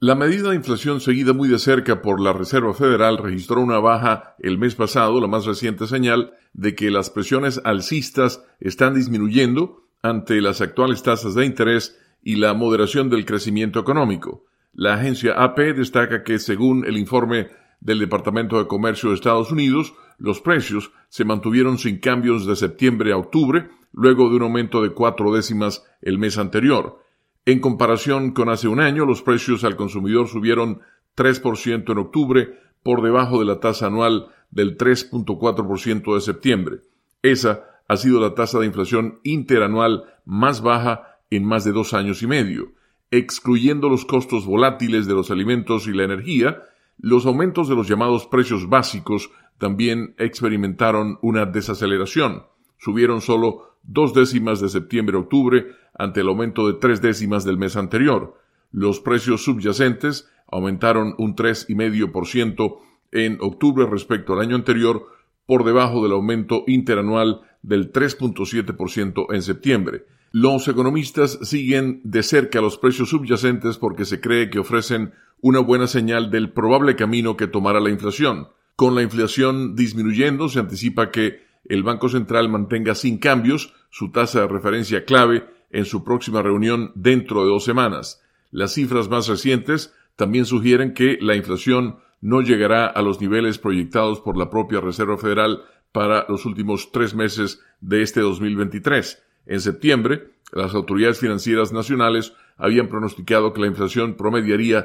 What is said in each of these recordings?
La medida de inflación seguida muy de cerca por la Reserva Federal registró una baja el mes pasado, la más reciente señal de que las presiones alcistas están disminuyendo ante las actuales tasas de interés y la moderación del crecimiento económico. La agencia AP destaca que, según el informe del Departamento de Comercio de Estados Unidos, los precios se mantuvieron sin cambios de septiembre a octubre, luego de un aumento de 4 décimas el mes anterior. En comparación con hace un año, los precios al consumidor subieron 3% en octubre, por debajo de la tasa anual del 3.4% de septiembre. Esa ha sido la tasa de inflación interanual más baja en más de 2 años y medio. Excluyendo los costos volátiles de los alimentos y la energía, los aumentos de los llamados precios básicos también experimentaron una desaceleración. Subieron solo 2 décimas de septiembre a octubre ante el aumento de 3 décimas del mes anterior. Los precios subyacentes aumentaron un 3,5% en octubre respecto al año anterior, por debajo del aumento interanual del 3.7% en septiembre. Los economistas siguen de cerca los precios subyacentes porque se cree que ofrecen una buena señal del probable camino que tomará la inflación. Con la inflación disminuyendo, se anticipa que el Banco Central mantenga sin cambios su tasa de referencia clave en su próxima reunión dentro de 2 semanas. Las cifras más recientes también sugieren que la inflación no llegará a los niveles proyectados por la propia Reserva Federal para los últimos 3 meses de este 2023. En septiembre, las autoridades financieras nacionales habían pronosticado que la inflación promediaría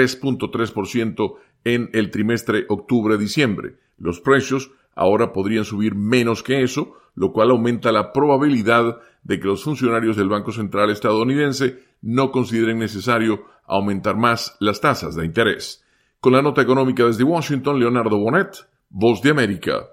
3.3% en el trimestre octubre-diciembre. Los precios ahora podrían subir menos que eso, lo cual aumenta la probabilidad de que los funcionarios del Banco Central estadounidense no consideren necesario aumentar más las tasas de interés. Con la nota económica desde Washington, Leonardo Bonet, Voz de América.